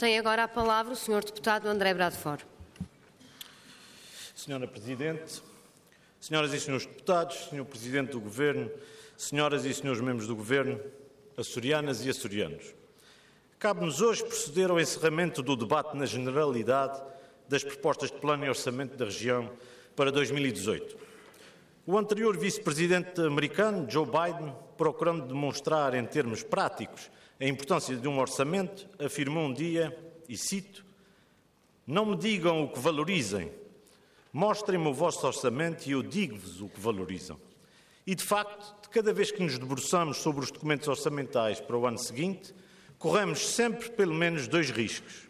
Tem agora a palavra o Sr. Deputado André Bradford. Senhora Presidente, Senhoras e Senhores Deputados, Senhor Presidente do Governo, Senhoras e Senhores Membros do Governo, açorianas e açorianos. Cabe-nos hoje proceder ao encerramento do debate na generalidade das propostas de plano e orçamento da região para 2018. O anterior vice-presidente americano, Joe Biden, procurando demonstrar em termos práticos a importância de um orçamento, afirmou um dia, e cito, "Não me digam o que valorizem, mostrem-me o vosso orçamento e eu digo-vos o que valorizam." E, de facto, de cada vez que nos debruçamos sobre os documentos orçamentais para o ano seguinte, corremos sempre pelo menos dois riscos.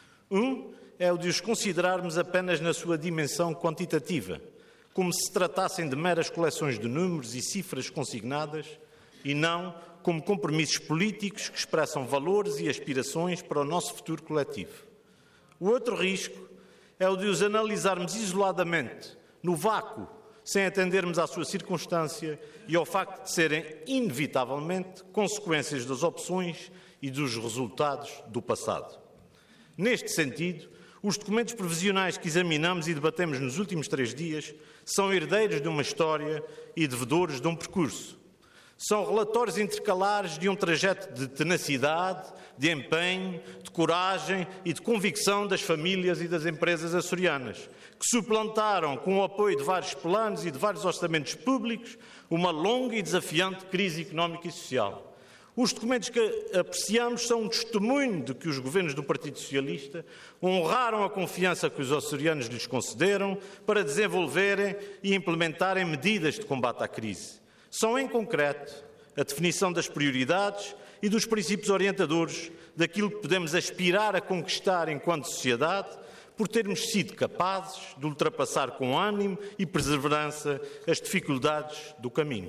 Um é o de os considerarmos apenas na sua dimensão quantitativa, como se tratassem de meras coleções de números e cifras consignadas, e não como compromissos políticos que expressam valores e aspirações para o nosso futuro coletivo. O outro risco é o de os analisarmos isoladamente, no vácuo, sem atendermos à sua circunstância e ao facto de serem, inevitavelmente, consequências das opções e dos resultados do passado. Neste sentido, os documentos previsionais que examinamos e debatemos nos últimos 3 dias são herdeiros de uma história e devedores de um percurso. São relatórios intercalares de um trajeto de tenacidade, de empenho, de coragem e de convicção das famílias e das empresas açorianas, que suplantaram, com o apoio de vários planos e de vários orçamentos públicos, uma longa e desafiante crise económica e social. Os documentos que apreciamos são um testemunho de que os governos do Partido Socialista honraram a confiança que os açorianos lhes concederam para desenvolverem e implementarem medidas de combate à crise. São, em concreto, a definição das prioridades e dos princípios orientadores daquilo que podemos aspirar a conquistar enquanto sociedade, por termos sido capazes de ultrapassar com ânimo e perseverança as dificuldades do caminho.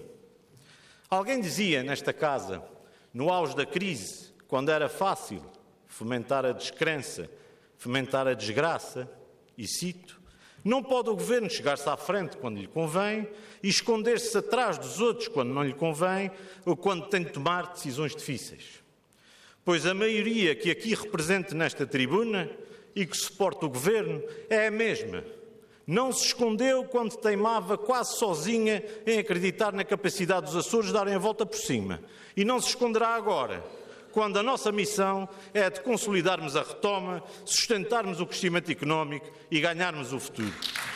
Alguém dizia nesta casa, no auge da crise, quando era fácil fomentar a descrença, fomentar a desgraça, e cito, "Não pode o Governo chegar-se à frente quando lhe convém e esconder-se atrás dos outros quando não lhe convém ou quando tem de tomar decisões difíceis. Pois a maioria que aqui represente nesta tribuna e que suporta o Governo é a mesma. Não se escondeu quando teimava quase sozinha em acreditar na capacidade dos Açores de darem a volta por cima. E não se esconderá agora, quando a nossa missão é a de consolidarmos a retoma, sustentarmos o crescimento económico e ganharmos o futuro.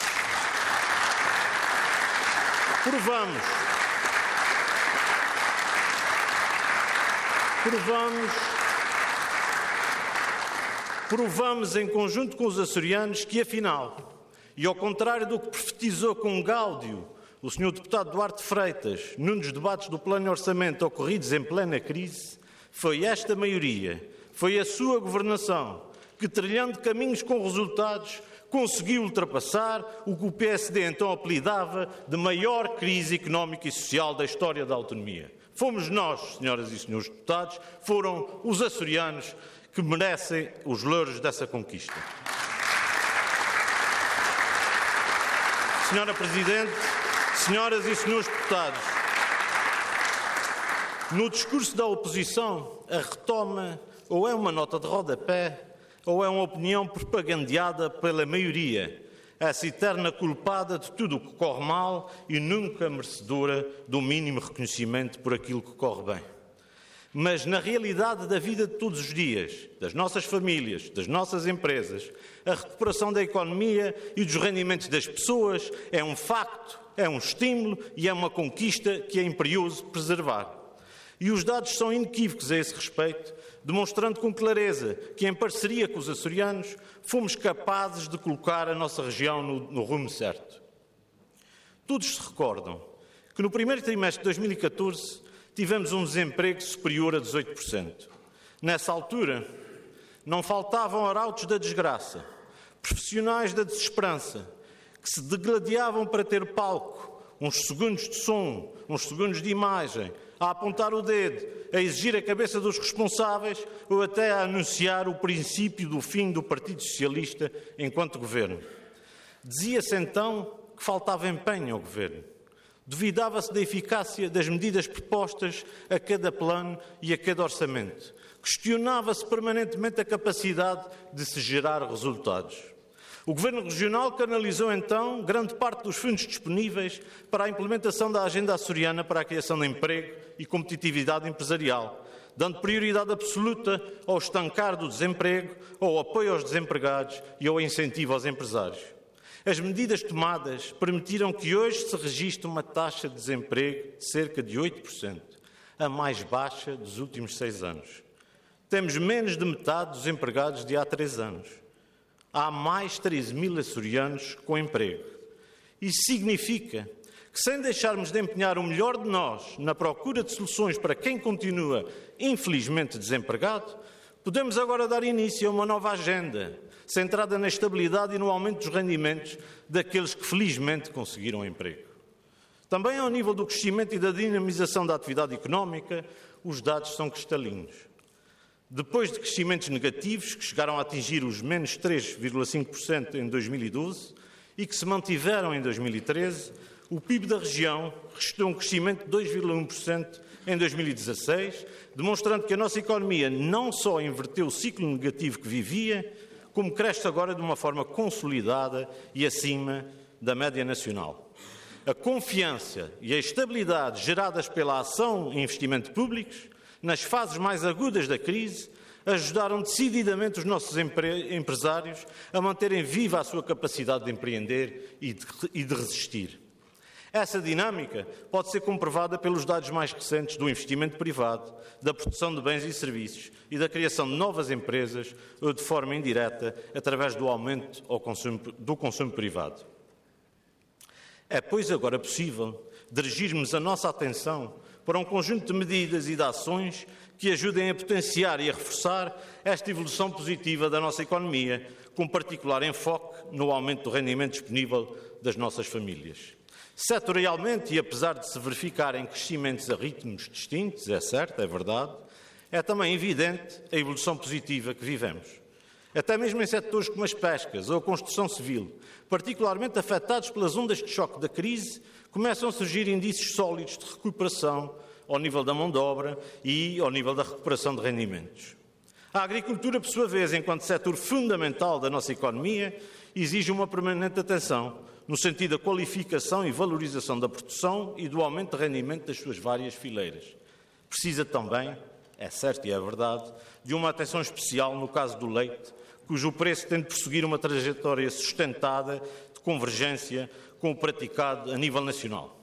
Provamos em conjunto com os açorianos que, afinal, e ao contrário do que profetizou com gáudio o Sr. Deputado Duarte Freitas num dos debates do Plano de Orçamento ocorridos em plena crise, foi esta maioria, foi a sua governação, que, trilhando caminhos com resultados, conseguiu ultrapassar o que o PSD então apelidava de maior crise económica e social da história da autonomia. Fomos nós, senhoras e senhores deputados, foram os açorianos que merecem os louros dessa conquista. Senhora Presidente, senhoras e senhores deputados, no discurso da oposição, a retoma ou é uma nota de rodapé ou é uma opinião propagandeada pela maioria, essa eterna culpada de tudo o que corre mal e nunca merecedora do mínimo reconhecimento por aquilo que corre bem. Mas, na realidade da vida de todos os dias, das nossas famílias, das nossas empresas, a recuperação da economia e dos rendimentos das pessoas é um facto, é um estímulo e é uma conquista que é imperioso preservar. E os dados são inequívocos a esse respeito, demonstrando com clareza que, em parceria com os açorianos, fomos capazes de colocar a nossa região no rumo certo. Todos se recordam que no primeiro trimestre de 2014 tivemos um desemprego superior a 18%. Nessa altura, não faltavam arautos da desgraça, profissionais da desesperança, que se degladiavam para ter palco, uns segundos de som, uns segundos de imagem, a apontar o dedo, a exigir a cabeça dos responsáveis ou até a anunciar o princípio do fim do Partido Socialista enquanto governo. Dizia-se então que faltava empenho ao governo. Duvidava-se da eficácia das medidas propostas a cada plano e a cada orçamento. Questionava-se permanentemente a capacidade de se gerar resultados. O Governo Regional canalizou então grande parte dos fundos disponíveis para a implementação da Agenda Açoriana para a criação de emprego e competitividade empresarial, dando prioridade absoluta ao estancar do desemprego, ao apoio aos desempregados e ao incentivo aos empresários. As medidas tomadas permitiram que hoje se registre uma taxa de desemprego de cerca de 8%, a mais baixa dos últimos 6 anos. Temos menos de metade dos empregados de há 3 anos. Há mais 13 mil açorianos com emprego. Isso significa que, sem deixarmos de empenhar o melhor de nós na procura de soluções para quem continua infelizmente desempregado, podemos agora dar início a uma nova agenda, centrada na estabilidade e no aumento dos rendimentos daqueles que felizmente conseguiram emprego. Também ao nível do crescimento e da dinamização da atividade económica, os dados são cristalinos. Depois de crescimentos negativos, que chegaram a atingir os menos 3,5% em 2012 e que se mantiveram em 2013, o PIB da região registrou um crescimento de 2,1% em 2016, demonstrando que a nossa economia não só inverteu o ciclo negativo que vivia, como cresce agora de uma forma consolidada e acima da média nacional. A confiança e a estabilidade geradas pela ação e investimento públicos, nas fases mais agudas da crise, ajudaram decididamente os nossos empresários a manterem viva a sua capacidade de empreender e de resistir. Essa dinâmica pode ser comprovada pelos dados mais recentes do investimento privado, da produção de bens e serviços e da criação de novas empresas ou de forma indireta através do aumento do consumo privado. É, pois, agora possível dirigirmos a nossa atenção para um conjunto de medidas e de ações que ajudem a potenciar e a reforçar esta evolução positiva da nossa economia, com particular enfoque no aumento do rendimento disponível das nossas famílias. Setorialmente, e apesar de se verificarem crescimentos a ritmos distintos, é certo, é verdade, é também evidente a evolução positiva que vivemos. Até mesmo em setores como as pescas ou a construção civil, particularmente afetados pelas ondas de choque da crise, começam a surgir indícios sólidos de recuperação ao nível da mão de obra e ao nível da recuperação de rendimentos. A agricultura, por sua vez, enquanto setor fundamental da nossa economia, exige uma permanente atenção no sentido da qualificação e valorização da produção e do aumento de rendimento das suas várias fileiras. Precisa também, é certo e é verdade, de uma atenção especial no caso do leite, cujo preço tem de prosseguir uma trajetória sustentada de convergência com o praticado a nível nacional.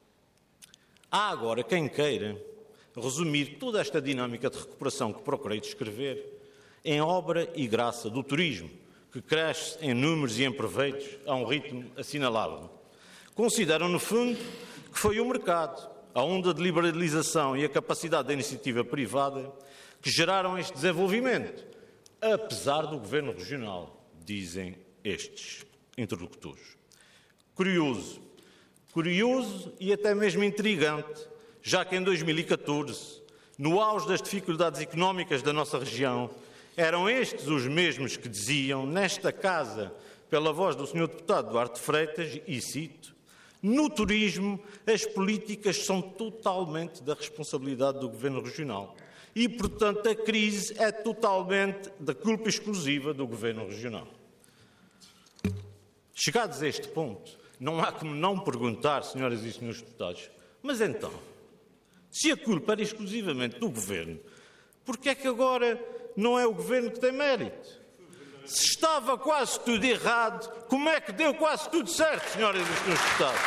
Há agora quem queira resumir toda esta dinâmica de recuperação que procurei descrever em obra e graça do turismo, que cresce em números e em proveitos a um ritmo assinalável. Consideram, no fundo, que foi o mercado, a onda de liberalização e a capacidade da iniciativa privada que geraram este desenvolvimento, apesar do Governo Regional, dizem estes interlocutores. Curioso e até mesmo intrigante, já que em 2014, no auge das dificuldades económicas da nossa região, eram estes os mesmos que diziam, nesta casa, pela voz do Sr. Deputado Duarte Freitas, e cito, no turismo as políticas são totalmente da responsabilidade do Governo Regional e, portanto, a crise é totalmente da culpa exclusiva do Governo Regional. Chegados a este ponto, não há como não perguntar, senhoras e senhores deputados, mas então, se a culpa era exclusivamente do Governo, por que é que agora não é o Governo que tem mérito? Se estava quase tudo errado, como é que deu quase tudo certo, senhoras e senhores deputados?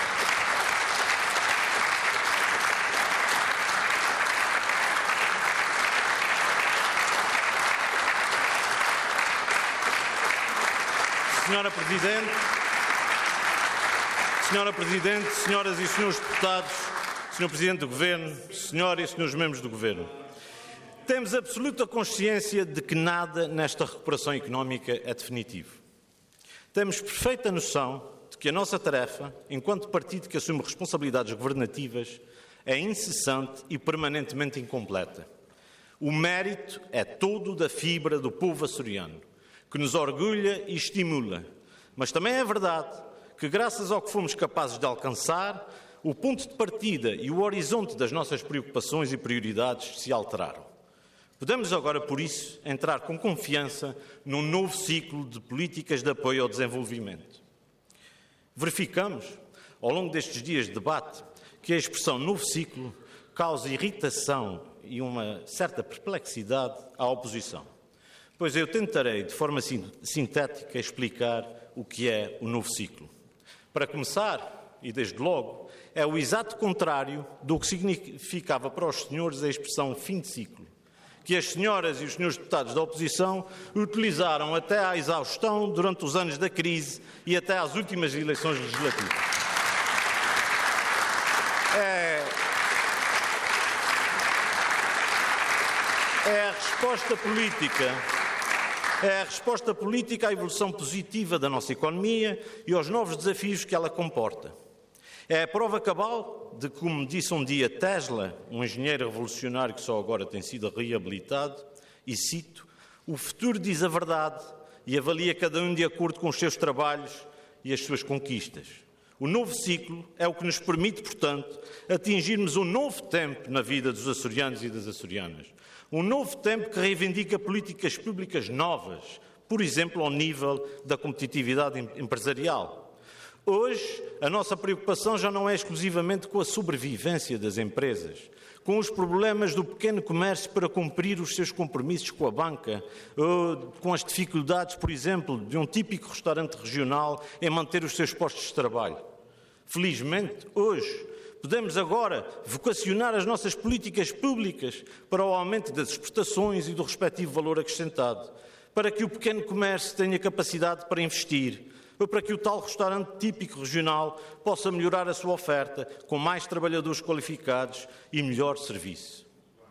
Senhora Presidente, senhoras e senhores deputados, Senhor Presidente do Governo, senhoras e senhores membros do Governo, temos absoluta consciência de que nada nesta recuperação económica é definitivo. Temos perfeita noção de que a nossa tarefa, enquanto partido que assume responsabilidades governativas, é incessante e permanentemente incompleta. O mérito é todo da fibra do povo açoriano, que nos orgulha e estimula. Mas também é verdade que, graças ao que fomos capazes de alcançar, o ponto de partida e o horizonte das nossas preocupações e prioridades se alteraram. Podemos agora, por isso, entrar com confiança num novo ciclo de políticas de apoio ao desenvolvimento. Verificamos, ao longo destes dias de debate, que a expressão novo ciclo causa irritação e uma certa perplexidade à oposição. Pois eu tentarei, de forma sintética, explicar o que é o novo ciclo. Para começar, e desde logo, é o exato contrário do que significava para os senhores a expressão fim de ciclo, que as senhoras e os senhores deputados da oposição utilizaram até à exaustão durante os anos da crise e até às últimas eleições legislativas. É a resposta política à evolução positiva da nossa economia e aos novos desafios que ela comporta. É a prova cabal de, como disse um dia Tesla, um engenheiro revolucionário que só agora tem sido reabilitado, e cito, o futuro diz a verdade e avalia cada um de acordo com os seus trabalhos e as suas conquistas. O novo ciclo é o que nos permite, portanto, atingirmos um novo tempo na vida dos açorianos e das açorianas. Um novo tempo que reivindica políticas públicas novas, por exemplo, ao nível da competitividade empresarial. Hoje, a nossa preocupação já não é exclusivamente com a sobrevivência das empresas, com os problemas do pequeno comércio para cumprir os seus compromissos com a banca, ou com as dificuldades, por exemplo, de um típico restaurante regional em manter os seus postos de trabalho. Felizmente, hoje, podemos agora vocacionar as nossas políticas públicas para o aumento das exportações e do respectivo valor acrescentado, para que o pequeno comércio tenha capacidade para investir, ou para que o tal restaurante típico regional possa melhorar a sua oferta com mais trabalhadores qualificados e melhor serviço.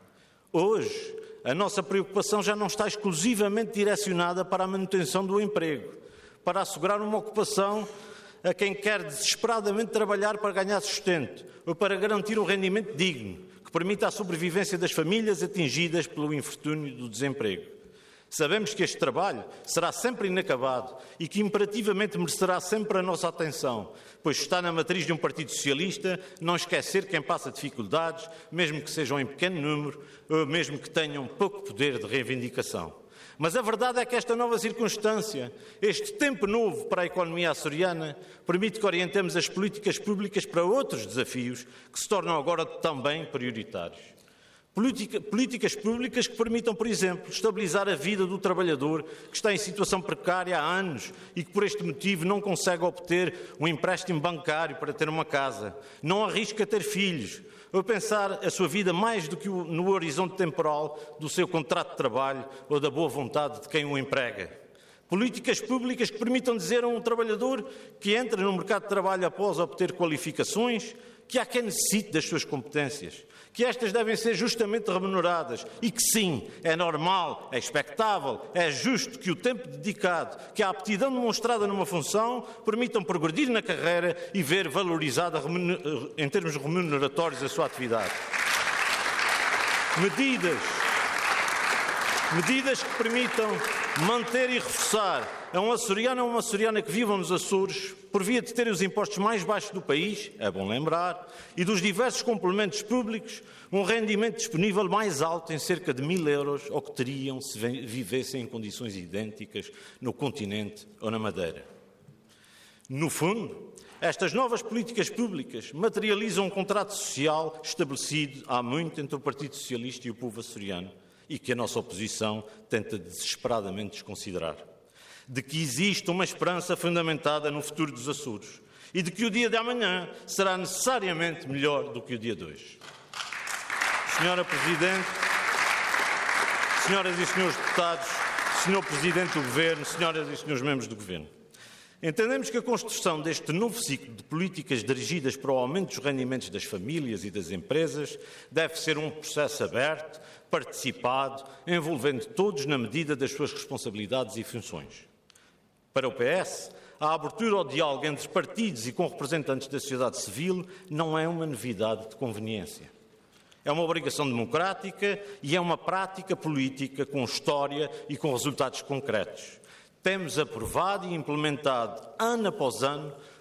Hoje, a nossa preocupação já não está exclusivamente direcionada para a manutenção do emprego, para assegurar uma ocupação a quem quer desesperadamente trabalhar para ganhar sustento ou para garantir um rendimento digno, que permita a sobrevivência das famílias atingidas pelo infortúnio do desemprego. Sabemos que este trabalho será sempre inacabado e que imperativamente merecerá sempre a nossa atenção, pois está na matriz de um Partido Socialista não esquecer quem passa dificuldades, mesmo que sejam em pequeno número ou mesmo que tenham pouco poder de reivindicação. Mas a verdade é que esta nova circunstância, este tempo novo para a economia açoriana, permite que orientemos as políticas públicas para outros desafios que se tornam agora também prioritários. Políticas públicas que permitam, por exemplo, estabilizar a vida do trabalhador que está em situação precária há anos e que por este motivo não consegue obter um empréstimo bancário para ter uma casa, não arrisca ter filhos, ou pensar a sua vida mais do que no horizonte temporal do seu contrato de trabalho ou da boa vontade de quem o emprega. Políticas públicas que permitam dizer a um trabalhador que entra no mercado de trabalho após obter qualificações que há quem necessite das suas competências, que estas devem ser justamente remuneradas e que sim, é normal, é expectável, é justo que o tempo dedicado, que a aptidão demonstrada numa função permitam progredir na carreira e ver valorizada em termos remuneratórios a sua atividade. Medidas que permitam manter e reforçar a um açoriano ou uma açoriana que vivam nos Açores, por via de terem os impostos mais baixos do país, é bom lembrar, e dos diversos complementos públicos, um rendimento disponível mais alto em cerca de 1.000 euros ao que teriam se vivessem em condições idênticas no continente ou na Madeira. No fundo, estas novas políticas públicas materializam um contrato social estabelecido há muito entre o Partido Socialista e o povo açoriano, e que a nossa oposição tenta desesperadamente desconsiderar. De que existe uma esperança fundamentada no futuro dos Açores e de que o dia de amanhã será necessariamente melhor do que o dia de hoje. Senhora Presidente, senhoras e senhores deputados, Senhor Presidente do Governo, senhoras e senhores membros do Governo, entendemos que a construção deste novo ciclo de políticas dirigidas para o aumento dos rendimentos das famílias e das empresas deve ser um processo aberto, participado, envolvendo todos na medida das suas responsabilidades e funções. Para o PS, a abertura ao diálogo entre partidos e com representantes da sociedade civil não é uma novidade de conveniência. É uma obrigação democrática e é uma prática política com história e com resultados concretos. Temos aprovado e implementado, ano após ano,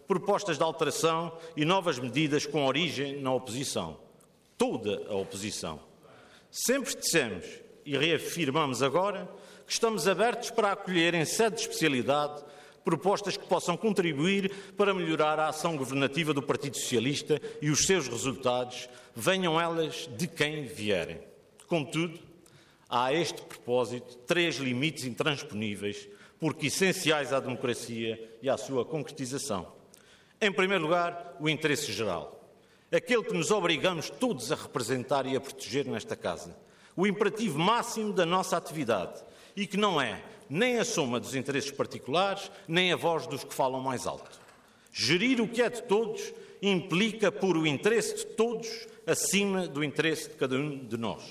propostas de alteração e novas medidas com origem na oposição. Toda a oposição. Sempre dissemos e reafirmamos agora que estamos abertos para acolher em sede de especialidade propostas que possam contribuir para melhorar a ação governativa do Partido Socialista e os seus resultados, venham elas de quem vierem. Contudo, há a este propósito 3 limites intransponíveis, porque essenciais à democracia e à sua concretização. Em primeiro lugar, o interesse geral, aquele que nos obrigamos todos a representar e a proteger nesta Casa, o imperativo máximo da nossa atividade e que não é nem a soma dos interesses particulares, nem a voz dos que falam mais alto. Gerir o que é de todos implica pôr o interesse de todos acima do interesse de cada um de nós.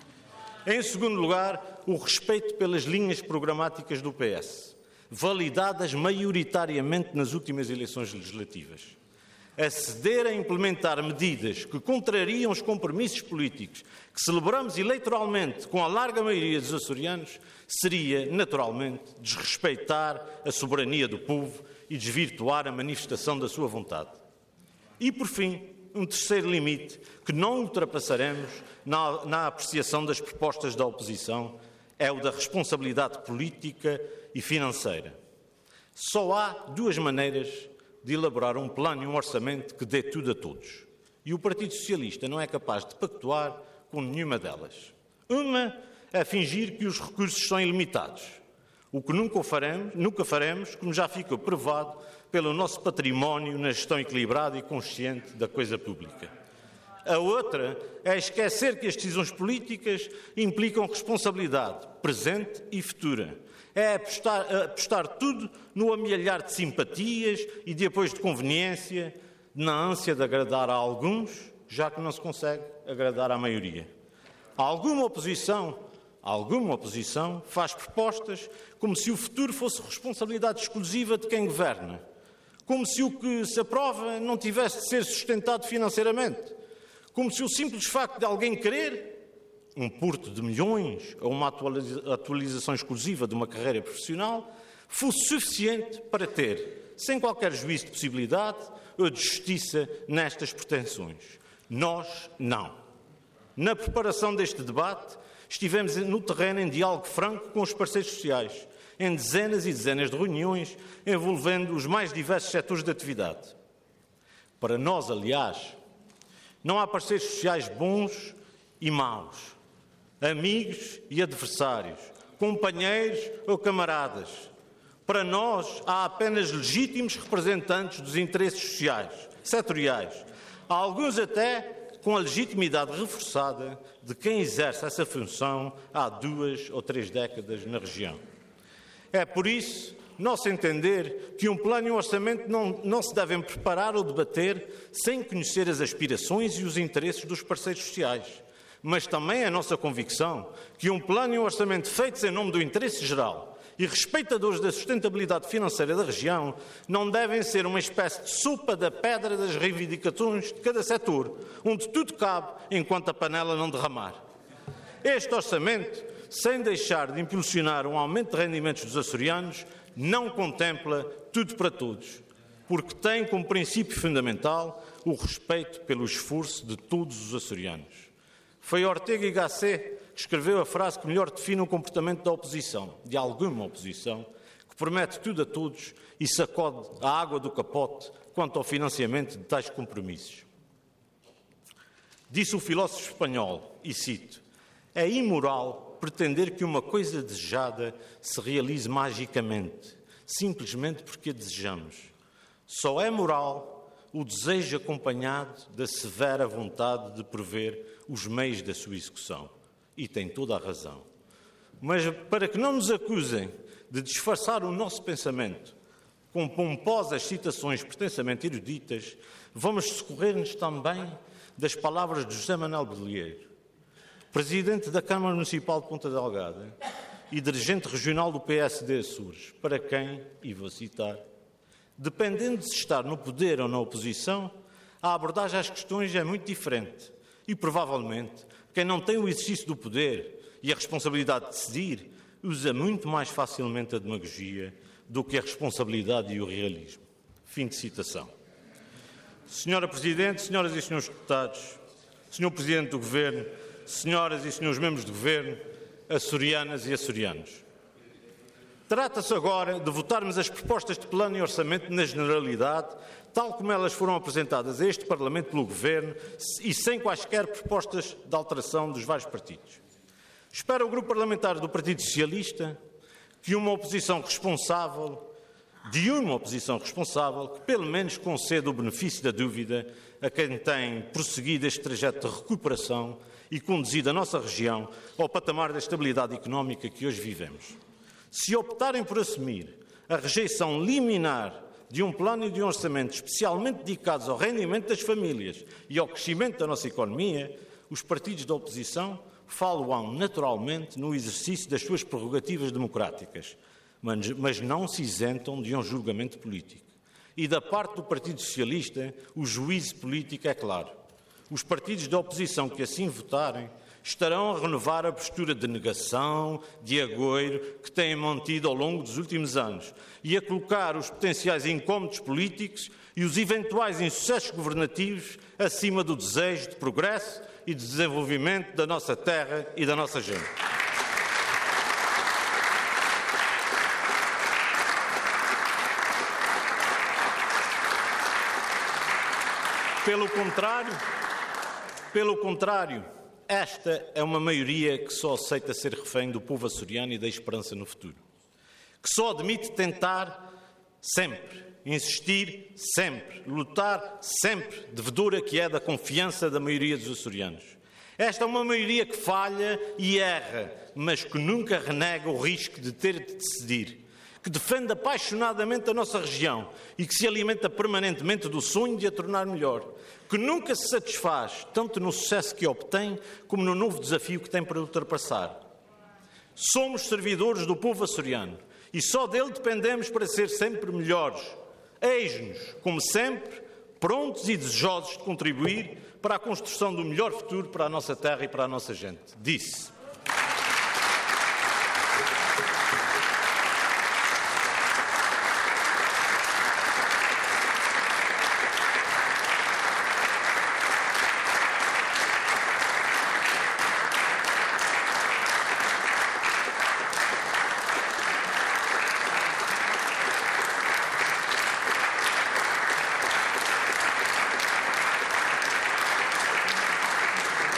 Em segundo lugar, o respeito pelas linhas programáticas do PS, validadas maioritariamente nas últimas eleições legislativas. Aceder a implementar medidas que contrariam os compromissos políticos que celebramos eleitoralmente com a larga maioria dos açorianos seria, naturalmente, desrespeitar a soberania do povo e desvirtuar a manifestação da sua vontade. E, por fim, um terceiro limite que não ultrapassaremos na apreciação das propostas da oposição é o da responsabilidade política e financeira. Só há 2 maneiras de elaborar um plano e um orçamento que dê tudo a todos. E o Partido Socialista não é capaz de pactuar com nenhuma delas. Uma é fingir que os recursos são ilimitados, o que nunca faremos, como já fica provado pelo nosso património na gestão equilibrada e consciente da coisa pública. A outra é esquecer que as decisões políticas implicam responsabilidade presente e futura. É apostar tudo no amealhar de simpatias e de apoios de conveniência, na ânsia de agradar a alguns, já que não se consegue agradar à maioria. Alguma oposição faz propostas como se o futuro fosse responsabilidade exclusiva de quem governa, como se o que se aprova não tivesse de ser sustentado financeiramente, como se o simples facto de alguém querer um porto de milhões ou uma atualização exclusiva de uma carreira profissional fosse suficiente para ter, sem qualquer juízo de possibilidade ou de justiça nestas pretensões. Nós, não. Na preparação deste debate, estivemos no terreno em diálogo franco com os parceiros sociais, em dezenas e dezenas de reuniões envolvendo os mais diversos setores de atividade. Para nós, aliás, não há parceiros sociais bons e maus, amigos e adversários, companheiros ou camaradas. Para nós, há apenas legítimos representantes dos interesses sociais, setoriais, alguns até com a legitimidade reforçada de quem exerce essa função há 2 ou 3 décadas na região. É por isso, nosso entender, que um plano e um orçamento não se devem preparar ou debater sem conhecer as aspirações e os interesses dos parceiros sociais. Mas também é a nossa convicção que um plano e um orçamento feitos em nome do interesse geral e respeitadores da sustentabilidade financeira da região não devem ser uma espécie de sopa da pedra das reivindicações de cada setor, onde tudo cabe enquanto a panela não derramar. Este orçamento, sem deixar de impulsionar um aumento de rendimentos dos açorianos, não contempla tudo para todos, porque tem como princípio fundamental o respeito pelo esforço de todos os açorianos. Foi Ortega y Gasset que escreveu a frase que melhor define o comportamento da oposição, de alguma oposição, que promete tudo a todos e sacode a água do capote quanto ao financiamento de tais compromissos. Disse o filósofo espanhol, e cito, é imoral pretender que uma coisa desejada se realize magicamente, simplesmente porque a desejamos. Só é moral o desejo acompanhado da severa vontade de prever os meios da sua execução. E tem toda a razão. Mas para que não nos acusem de disfarçar o nosso pensamento com pomposas citações pretensamente eruditas, vamos socorrer-nos também das palavras de José Manuel Bolieiro, presidente da Câmara Municipal de Ponta Delgada e dirigente regional do PSD Açores, para quem, e vou citar, dependendo de se estar no poder ou na oposição, a abordagem às questões é muito diferente e, provavelmente, quem não tem o exercício do poder e a responsabilidade de decidir usa muito mais facilmente a demagogia do que a responsabilidade e o realismo. Fim de citação. Senhora Presidente, senhoras e senhores deputados, Senhor Presidente do Governo, senhoras e senhores membros do Governo, açorianas e açorianos. Trata-se agora de votarmos as propostas de plano e orçamento na generalidade, tal como elas foram apresentadas a este Parlamento pelo Governo e sem quaisquer propostas de alteração dos vários partidos. Espera o Grupo Parlamentar do Partido Socialista que uma oposição responsável, que pelo menos conceda o benefício da dúvida a quem tem prosseguido este trajeto de recuperação e conduzido a nossa região ao patamar da estabilidade económica que hoje vivemos. Se optarem por assumir a rejeição liminar de um plano e de um orçamento especialmente dedicados ao rendimento das famílias e ao crescimento da nossa economia, os partidos da oposição falam naturalmente no exercício das suas prerrogativas democráticas, mas não se isentam de um julgamento político. E da parte do Partido Socialista, o juízo político é claro. Os partidos da oposição que assim votarem estarão a renovar a postura de negação, de agouro, que têm mantido ao longo dos últimos anos e a colocar os potenciais incómodos políticos e os eventuais insucessos governativos acima do desejo de progresso e de desenvolvimento da nossa terra e da nossa gente. Pelo contrário, esta é uma maioria que só aceita ser refém do povo açoriano e da esperança no futuro. Que só admite tentar sempre, insistir sempre, lutar sempre, devedora que é da confiança da maioria dos açorianos. Esta é uma maioria que falha e erra, mas que nunca renega o risco de ter de decidir, que defende apaixonadamente a nossa região e que se alimenta permanentemente do sonho de a tornar melhor, que nunca se satisfaz tanto no sucesso que obtém como no novo desafio que tem para ultrapassar. Somos servidores do povo açoriano e só dele dependemos para ser sempre melhores. Eis-nos, como sempre, prontos e desejosos de contribuir para a construção do melhor futuro para a nossa terra e para a nossa gente. Disse.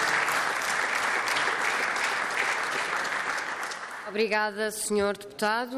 Obrigada, Sr. Deputado.